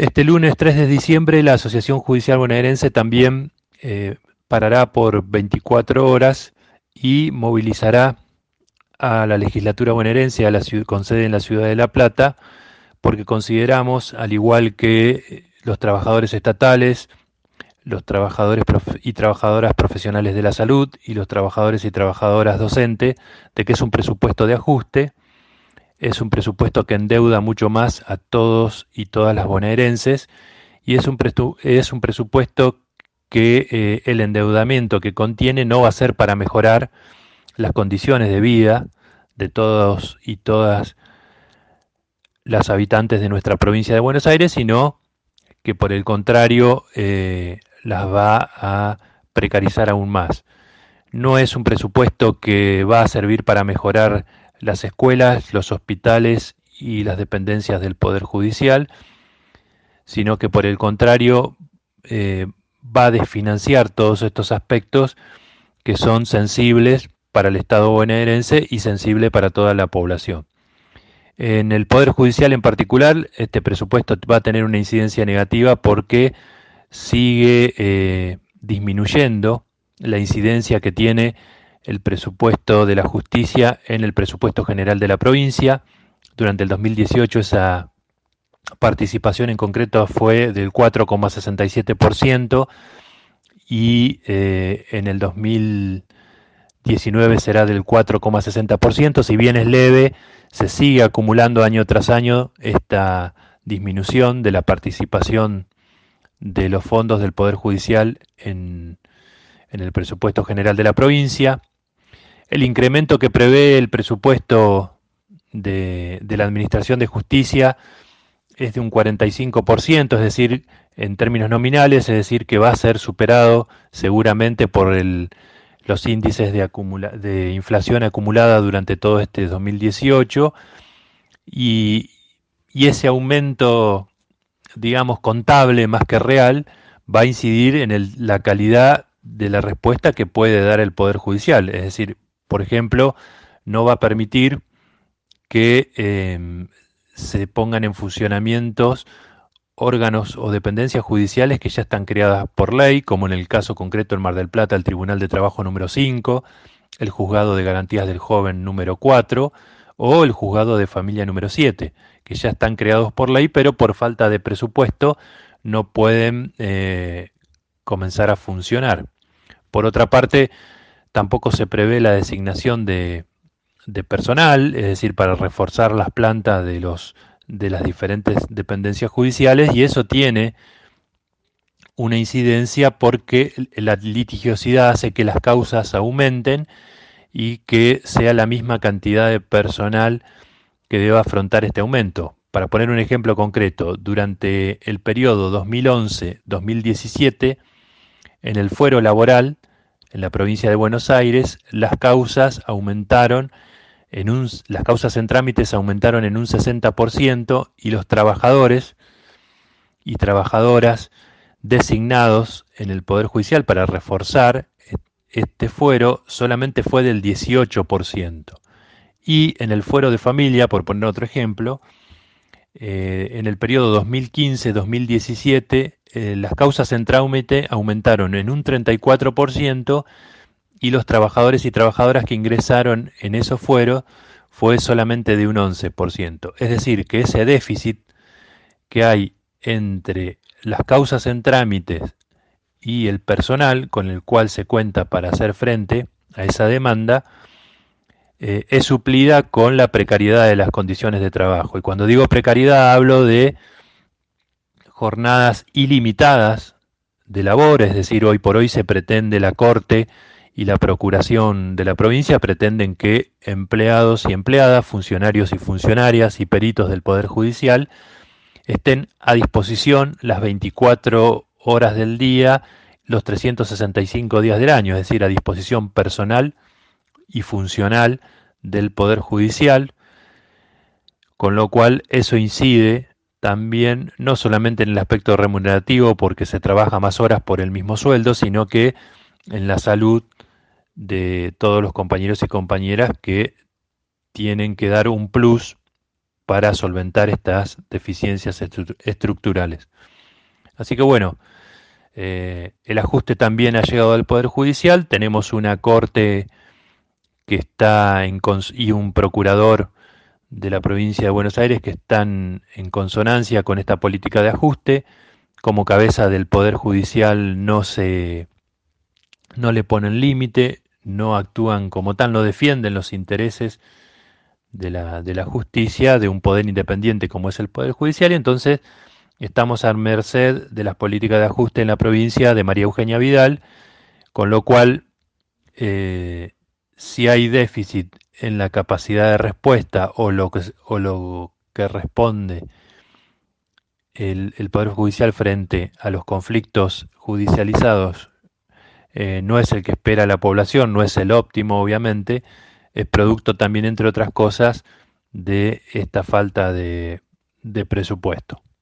Este lunes 3 de diciembre la Asociación Judicial Bonaerense también parará por 24 horas y movilizará a la legislatura bonaerense con sede en la ciudad de La Plata, porque consideramos, al igual que los trabajadores estatales, los trabajadores y trabajadoras profesionales de la salud y los trabajadores y trabajadoras docentes, de que es un presupuesto de ajuste. Es un presupuesto que endeuda mucho más a todos y todas las bonaerenses y es un presupuesto que el endeudamiento que contiene no va a ser para mejorar las condiciones de vida de todos y todas las habitantes de nuestra provincia de Buenos Aires, sino que por el contrario las va a precarizar aún más. No es un presupuesto que va a servir para mejorar las escuelas, los hospitales y las dependencias del Poder Judicial, sino que por el contrario va a desfinanciar todos estos aspectos que son sensibles para el Estado bonaerense y sensible para toda la población. En el Poder Judicial en particular, este presupuesto va a tener una incidencia negativa porque sigue disminuyendo la incidencia que tiene el presupuesto de la justicia en el presupuesto general de la provincia. Durante el 2018 esa participación en concreto fue del 4,67% y en el 2019 será del 4,60%. Si bien es leve, se sigue acumulando año tras año esta disminución de la participación de los fondos del Poder Judicial en el presupuesto general de la provincia. El incremento que prevé el presupuesto de la Administración de Justicia es de un 45%, es decir, en términos nominales, es decir, que va a ser superado seguramente por los índices de inflación acumulada durante todo este 2018 y, y ese aumento, digamos, contable más que real, va a incidir en la calidad de la respuesta que puede dar el Poder Judicial. Es decir, por ejemplo, no va a permitir que se pongan en funcionamiento órganos o dependencias judiciales que ya están creadas por ley, como en el caso concreto en Mar del Plata, el Tribunal de Trabajo número 5, el Juzgado de Garantías del Joven número 4 o el Juzgado de Familia número 7, que ya están creados por ley, pero por falta de presupuesto no pueden comenzar a funcionar. Por otra parte, tampoco se prevé la designación de personal, es decir, para reforzar las plantas de las diferentes dependencias judiciales, y eso tiene una incidencia porque la litigiosidad hace que las causas aumenten y que sea la misma cantidad de personal que deba afrontar este aumento. Para poner un ejemplo concreto, durante el periodo 2011-2017, en el fuero laboral, en la provincia de Buenos Aires, las causas aumentaron las causas en trámites aumentaron en un 60% y los trabajadores y trabajadoras designados en el Poder Judicial para reforzar este fuero solamente fue del 18%. Y en el fuero de familia, por poner otro ejemplo, en el periodo 2015-2017 las causas en trámite aumentaron en un 34% y los trabajadores y trabajadoras que ingresaron en esos fueros fue solamente de un 11%. Es decir, que ese déficit que hay entre las causas en trámites y el personal con el cual se cuenta para hacer frente a esa demanda es suplida con la precariedad de las condiciones de trabajo. Y cuando digo precariedad hablo de jornadas ilimitadas de labor, es decir, hoy por hoy se pretende la Corte y la Procuración de la provincia pretenden que empleados y empleadas, funcionarios y funcionarias y peritos del Poder Judicial estén a disposición las 24 horas del día, los 365 días del año, es decir, a disposición personal y funcional del Poder Judicial, con lo cual eso incide también no solamente en el aspecto remunerativo porque se trabaja más horas por el mismo sueldo, sino que en la salud de todos los compañeros y compañeras que tienen que dar un plus para solventar estas deficiencias estructurales. Así que bueno, el ajuste también ha llegado al Poder Judicial, tenemos una Corte que está y un procurador de la provincia de Buenos Aires que están en consonancia con esta política de ajuste. Como cabeza del Poder Judicial no le ponen límite, no actúan como tal, no defienden los intereses de la justicia, de un poder independiente como es el Poder Judicial, y entonces estamos a merced de las políticas de ajuste en la provincia de María Eugenia Vidal, con lo cual, si hay déficit en la capacidad de respuesta o lo que responde el Poder Judicial frente a los conflictos judicializados, no es el que espera la población, no es el óptimo, obviamente, es producto también, entre otras cosas, de esta falta de presupuesto.